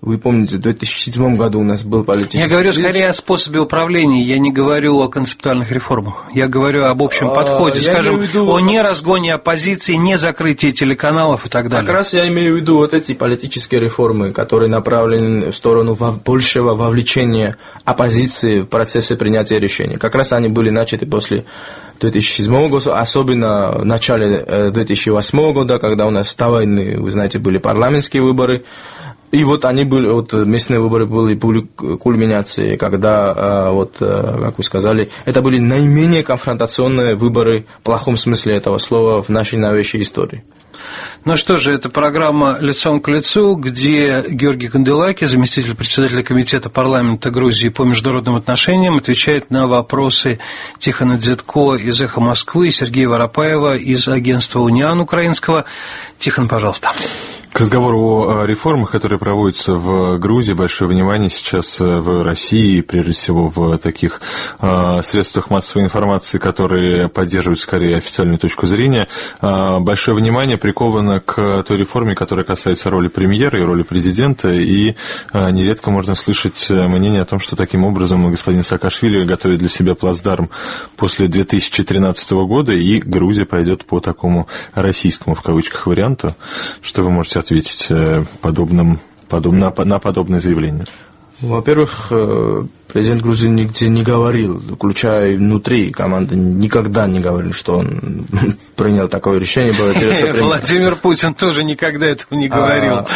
Вы помните, в две тысячи седьмом году у нас был политический... Я говорю скорее о способе управления, я не говорю о концептуальных реформах. Я говорю об общем а, подходе, скажем, виду... о неразгоне оппозиции, не закрытии телеканалов и так далее. Как раз я имею в виду вот эти политические реформы, которые направлены в сторону большего вовлечения оппозиции в процессы принятия решений. Как раз они были начаты после две тысячи седьмого года, особенно в начале две тысячи восьмого года, когда у нас до войны, вы знаете, были парламентские выборы. И вот они были, вот местные выборы были кульминацией, когда, вот, как вы сказали, это были наименее конфронтационные выборы в плохом смысле этого слова в нашей новейшей истории. Ну что же, это программа «Лицом к лицу», где Георгий Канделаки, заместитель председателя Комитета парламента Грузии по международным отношениям, отвечает на вопросы Тихона Дзетко из «Эхо Москвы» и Сергея Воропаева из агентства «Униан» украинского. Тихон, пожалуйста. К разговору о реформах, которые проводятся в Грузии, большое внимание сейчас в России, прежде всего в таких э, средствах массовой информации, которые поддерживают скорее официальную точку зрения. Э, большое внимание приковано к той реформе, которая касается роли премьера и роли президента, и э, нередко можно слышать мнение о том, что таким образом господин Саакашвили готовит для себя плацдарм после две тысячи тринадцатого года, и Грузия пойдет по такому российскому, в кавычках, варианту. Что вы можете ответить подобным, подобно, на подобное заявление? Во-первых, президент Грузии нигде не говорил, включая внутри команды, никогда не говорил, что он принял такое решение. Владимир Путин тоже никогда этого не говорил. А,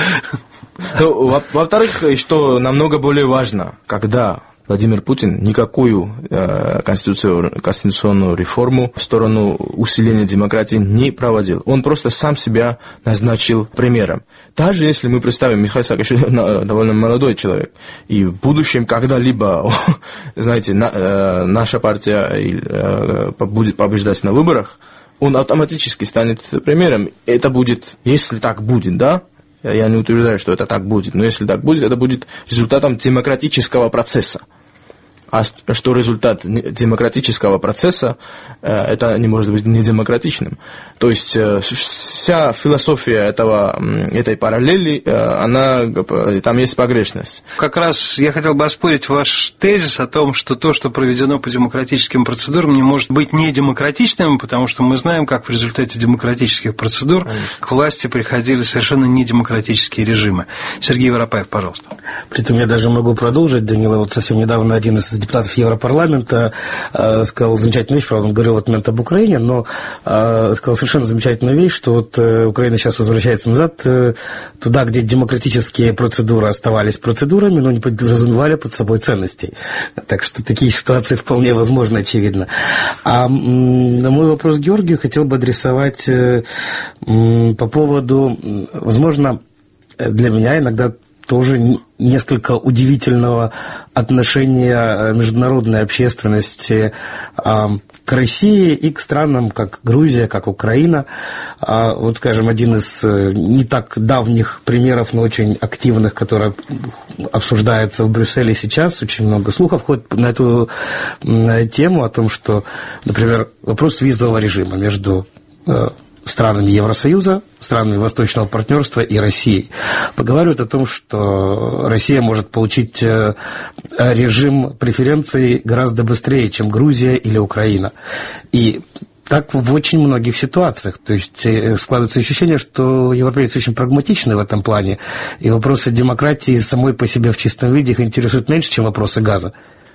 ну, во- во-вторых, что намного более важно, когда Владимир Путин никакую э, конституционную реформу в сторону усиления демократии не проводил. Он просто сам себя назначил премьером. Даже если мы представим, Михаил Саакашвили довольно молодой человек, и в будущем когда-либо, знаете, на, э, наша партия э, будет побеждать на выборах, он автоматически станет премьером. Это будет, если так будет, да? Я не утверждаю, что это так будет, но если так будет, это будет результатом демократического процесса. А что результат демократического процесса, это не может быть недемократичным. То есть вся философия этого, этой параллели, она, там есть погрешность. Как раз я хотел бы оспорить ваш тезис о том, что то, что проведено по демократическим процедурам, не может быть недемократичным, потому что мы знаем, как в результате демократических процедур Конечно. К власти приходили совершенно недемократические режимы. Сергей Воропаев, пожалуйста. Притом я даже могу продолжить, Данила, вот совсем недавно один из депутатов Европарламента э, сказал замечательную вещь, правда, он говорил в этот момент об Украине, но э, сказал совершенно замечательную вещь, что вот э, Украина сейчас возвращается назад э, туда, где демократические процедуры оставались процедурами, но не подразумевали под собой ценностей. Так что такие ситуации вполне возможны, очевидно. А м, на мой вопрос Георгию хотел бы адресовать э, м, по поводу, возможно, для меня иногда тоже несколько удивительного отношения международной общественности к России и к странам, как Грузия, как Украина. Вот, скажем, один из не так давних примеров, но очень активных, который обсуждается в Брюсселе сейчас, очень много слухов ходит на эту тему, о том, что, например, вопрос визового режима между странами Евросоюза, странами Восточного партнерства и Россией. Поговаривают о том, что Россия может получить режим преференций гораздо быстрее, чем Грузия или Украина. И так в очень многих ситуациях. То есть складывается ощущение, что европейцы очень прагматичны в этом плане, и вопросы демократии самой по себе в чистом виде их интересуют меньше, чем вопросы газа.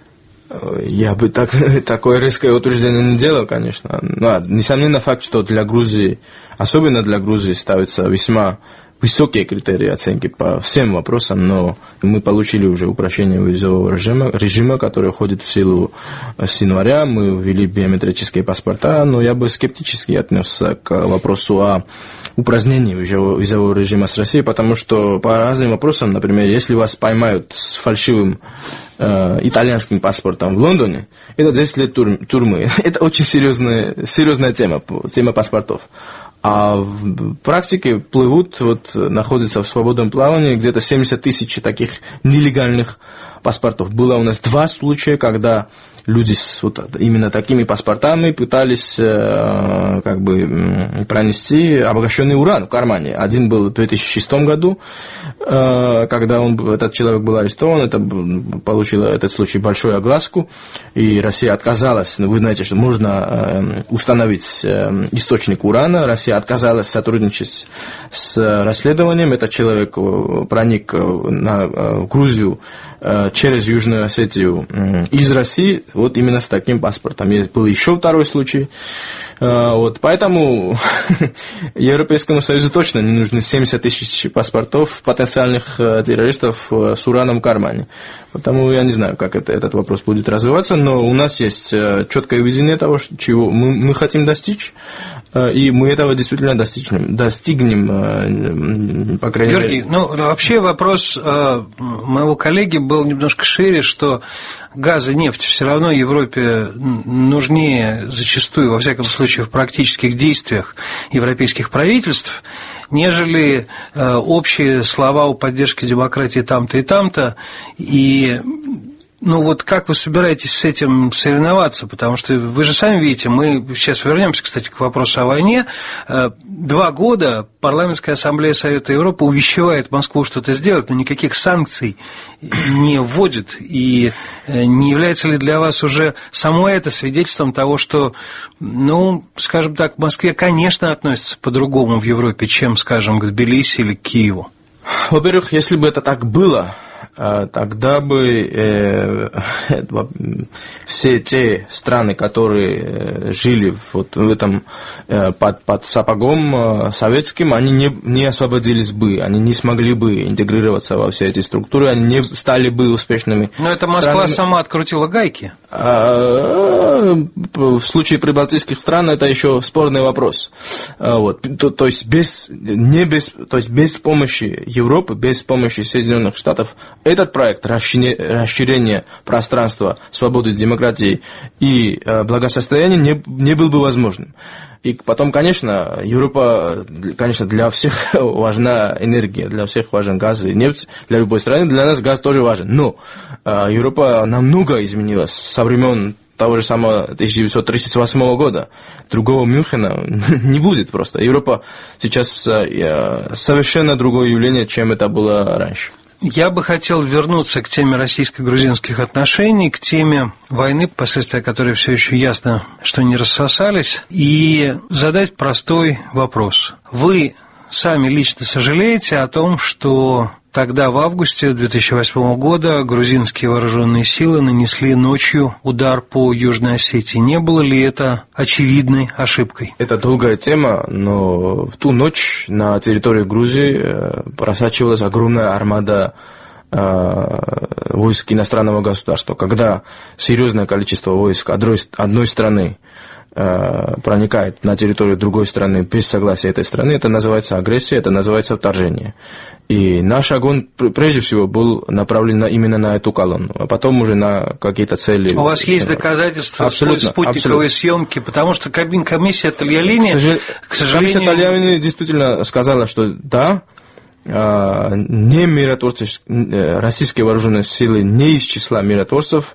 Я бы так, такое резкое утверждение не делал, конечно. Но, несомненно, факт, что для Грузии, особенно для Грузии, ставятся весьма высокие критерии оценки по всем вопросам, но мы получили уже упрощение визового режима, режима, который входит в силу с января, мы ввели биометрические паспорта, но я бы скептически отнесся к вопросу о упразднении визового режима с Россией, потому что по разным вопросам, например, если вас поймают с фальшивым э, итальянским паспортом в Лондоне, это десять лет тюрьмы. Это очень серьезная, серьезная тема, тема паспортов. А в практике плывут, вот, находятся в свободном плавании где-то семьдесят тысяч таких нелегальных паспортов. Было у нас два случая, когда люди с вот именно такими паспортами пытались э, как бы пронести обогащенный уран в кармане. Один был в две тысячи шестом году, э, когда он, этот человек был арестован, это получило этот случай большую огласку, и Россия отказалась. Вы знаете, что можно э, установить э, источник урана. Россия отказалась сотрудничать с расследованием. Этот человек проник на э, Грузию э, через Южную Осетию э, из России, вот именно с таким паспортом. И был еще второй случай. Вот, поэтому Европейскому Союзу точно не нужны семьдесят тысяч паспортов потенциальных террористов с ураном в кармане. Потому я не знаю, как это, этот вопрос будет развиваться, но у нас есть четкое видение того, чего мы, мы хотим достичь, и мы этого действительно достигнем, достигнем, по крайней Георгий, мере. ну, вообще вопрос моего коллеги был немножко шире, что газ и нефть все равно Европе нужнее зачастую, во всяком случае, в практических действиях европейских правительств, нежели э, общие слова о поддержке демократии там-то и там-то. И ну вот как вы собираетесь с этим соревноваться? Потому что вы же сами видите, мы сейчас вернемся, кстати, к вопросу о войне. Два года Парламентская ассамблея Совета Европы увещевает Москву что-то сделать, но никаких санкций не вводит. И не является ли для вас уже само это свидетельством того, что, ну, скажем так, к Москве, конечно, относятся по-другому в Европе, чем, скажем, к Тбилиси или к Киеву? Во-первых, если бы это так было, тогда бы э, все те страны, которые жили вот в этом э, под, под сапогом советским, они не, не освободились бы, они не смогли бы интегрироваться во все эти структуры, они не стали бы успешными. Но это Москва странами. Сама открутила гайки. А, в случае прибалтийских стран это еще спорный вопрос. Вот. То, то есть без, не без, то есть без помощи Европы, без помощи Соединенных Штатов этот проект расширения пространства свободы, демократии и благосостояния не, не был бы возможным. И потом, конечно, Европа, конечно, для всех важна энергия, для всех важен газ и нефть, для любой страны, для нас газ тоже важен. Но Европа намного изменилась со времен того же самого тысяча девятьсот тридцать восьмого года. Другого Мюнхена не будет просто. Европа сейчас совершенно другое явление, чем это было раньше. Я бы хотел вернуться к теме российско-грузинских отношений, к теме войны, последствия которой все еще ясно, что не рассосались, и задать простой вопрос. Вы сами лично сожалеете о том, что тогда, в августе две тысячи восьмого года, грузинские вооруженные силы нанесли ночью удар по Южной Осетии? Не было ли это очевидной ошибкой? Это долгая тема, но в ту ночь на территории Грузии просачивалась огромная армада войск иностранного государства. Когда серьезное количество войск одной страны проникает на территорию другой страны без согласия этой страны, это называется агрессия, это называется вторжение. И наш огонь, прежде всего, был направлен именно на эту колонну, а потом уже на какие-то цели. У вас есть доказательства абсолютно, спутниковой абсолютно. съемки, потому что комиссия Тольятти, к сожалению... Комиссия Тольятти действительно сказала, что да, не миротворцы, российские вооруженные силы не из числа миротворцев,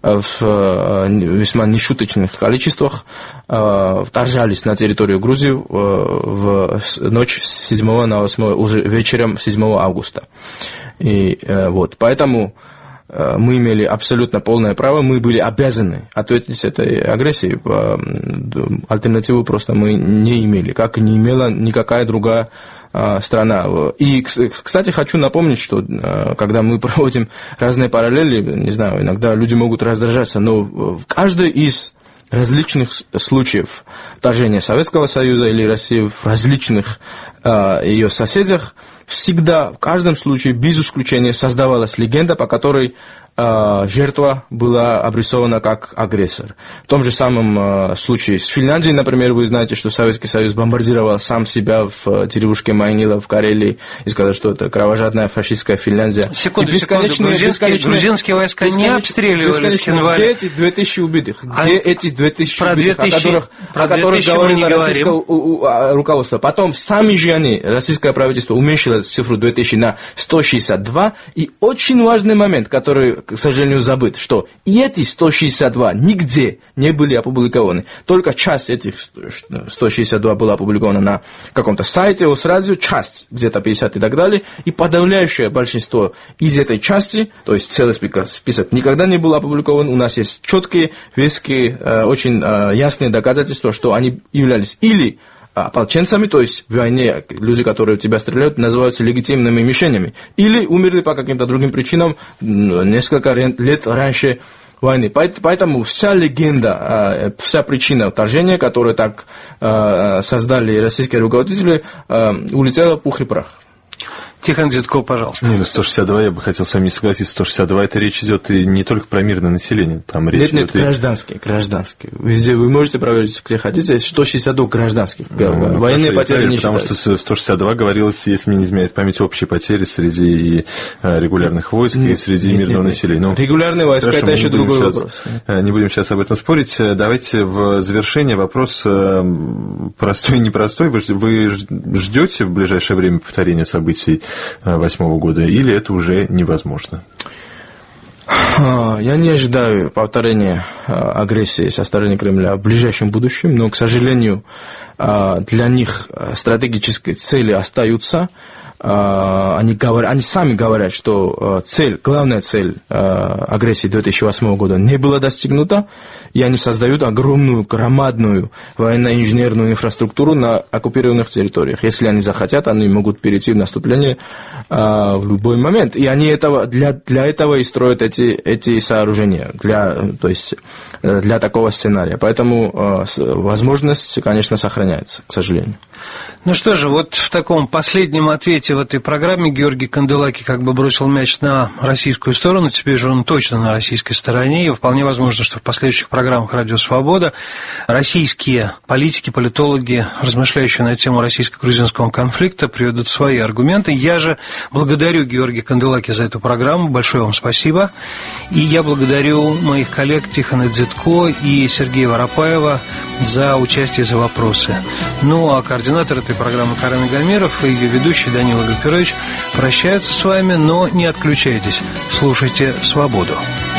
в весьма нешуточных количествах вторжались на территорию Грузии в ночь с седьмого на восьмое, уже вечером седьмого августа. И вот, поэтому мы имели абсолютно полное право, мы были обязаны ответить с этой агрессией. Альтернативу просто мы не имели, как и не имела никакая другая страна. И, кстати, хочу напомнить, что когда мы проводим разные параллели, не знаю, иногда люди могут раздражаться, но в каждой из различных случаев вторжения Советского Союза или России в различных ее соседях всегда, в каждом случае, без исключения, создавалась легенда, по которой э, жертва была обрисована как агрессор. В том же самом э, случае с Финляндией, например, вы знаете, что Советский Союз бомбардировал сам себя в э, деревушке Майнила в Карелии и сказал, что это кровожадная фашистская Финляндия. Секунду, секунду, грузинские, грузинские войска не обстреливали Цхинваль. Где эти две тысячи убитых? Где а эти две тысячи про убитых, две тысячи, о которых, про о которых говорило российское руководство? Потом сами же войны российское правительство уменьшило цифру две тысячи на сто шестьдесят два, и очень важный момент, который, к сожалению, забыт, что и эти сто шестьдесят два нигде не были опубликованы. Только часть этих сто шестьдесят два была опубликована на каком-то сайте, Росрадио, часть где-то пятьдесят и так далее, и подавляющее большинство из этой части, то есть целый список, список никогда не был опубликован. У нас есть четкие, веские, очень ясные доказательства, что они являлись или ополченцами, то есть в войне люди, которые в тебя стреляют, называются легитимными мишенями, или умерли по каким-то другим причинам несколько лет раньше войны. Поэтому вся легенда, вся причина вторжения, которую так создали российские руководители, улетела в пух и прах. Тихон Дзитко, пожалуйста. Не, ну сто шестьдесят два, я бы хотел с вами не согласиться. сто шестьдесят два, это речь идет и не только про мирное население. Там речь нет, нет, идет и... гражданские, гражданские. Везде вы можете проверить, где хотите, сто шестьдесят два гражданских. Ну, военные хорошо, потери не потому считаются. Потому что сто шестьдесят два говорилось, если мне не изменяет память, общие потери среди и регулярных войск, нет, и среди нет, мирного нет, населения. Ну, регулярные войска, хорошо, это еще другой сейчас, вопрос. Не будем сейчас об этом спорить. Давайте в завершение вопрос простой и непростой. Вы ждете в ближайшее время повторения событий восьмого года, или это уже невозможно? Я не ожидаю повторения агрессии со стороны Кремля в ближайшем будущем, но, к сожалению, для них стратегические цели остаются. Они, говорят, они сами говорят, что цель, главная цель агрессии две тысячи восьмого года не была достигнута, и они создают огромную, громадную военно-инженерную инфраструктуру на оккупированных территориях. Если они захотят, они могут перейти в наступление в любой момент. И они этого, для, для этого и строят эти, эти сооружения, для, то есть для такого сценария. Поэтому возможность, конечно, сохраняется, к сожалению. Ну что же, вот в таком последнем ответе в этой программе Георгий Канделаки как бы бросил мяч на российскую сторону, теперь же он точно на российской стороне, и вполне возможно, что в последующих программах «Радио Свобода» российские политики, политологи, размышляющие на тему российско-грузинского конфликта, приведут свои аргументы. Я же благодарю Георгия Канделаки за эту программу, большое вам спасибо, и я благодарю моих коллег Тихона Дзитко и Сергея Воропаева за участие, за вопросы. Ну, а координатор этой программы Карен Гамеров и ее ведущий Данила Гальперович прощаются с вами, но не отключайтесь. Слушайте «Свободу».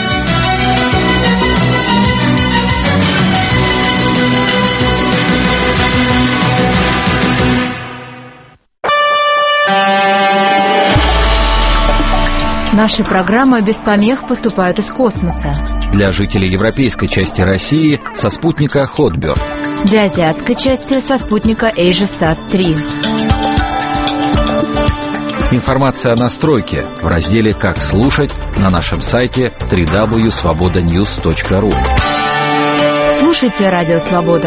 Наши программы без помех поступают из космоса. Для жителей европейской части России со спутника Hotbird. Для азиатской части со спутника AsiaSat три. Информация о настройке в разделе «Как слушать» на нашем сайте дабл ю дабл ю дабл ю точка свобода ньюс точка ру. Слушайте «Радио Свобода».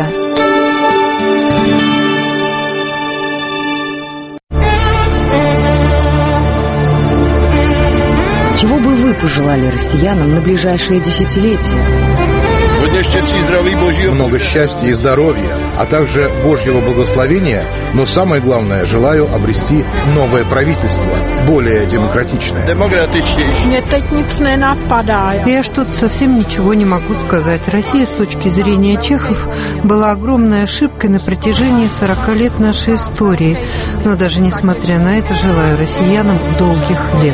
Чего бы вы пожелали россиянам на ближайшие десятилетия? Много счастья и здоровья, а также Божьего благословения, но самое главное, желаю обрести новое правительство, более демократичное. Я что-то совсем ничего не могу сказать. Россия, с точки зрения чехов, была огромной ошибкой на протяжении сорока лет нашей истории. Но даже несмотря на это, желаю россиянам долгих лет.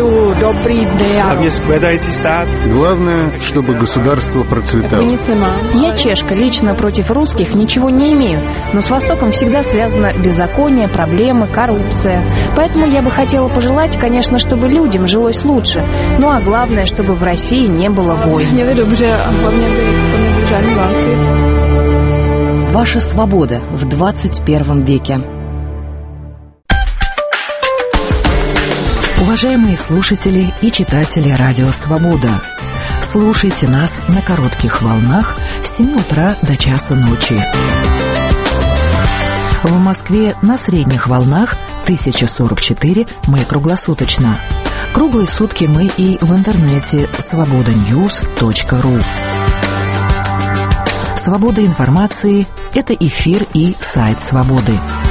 Главное, чтобы государство процветало. Я чешка, лично против русских ничего не имею, но с Востоком всегда связано беззаконие, проблемы, коррупция. Поэтому я бы хотела пожелать, конечно, чтобы людям жилось лучше, ну а главное, чтобы в России не было войн. Ваша свобода в двадцать первом веке. Уважаемые слушатели и читатели «Радио Свобода», слушайте нас на коротких волнах с семи утра до часа ночи. В Москве на средних волнах тысяча сорок четыре мы круглосуточно. Круглые сутки мы и в интернете свобода ньюс точка ру. Свобода информации – это эфир и сайт «Свободы».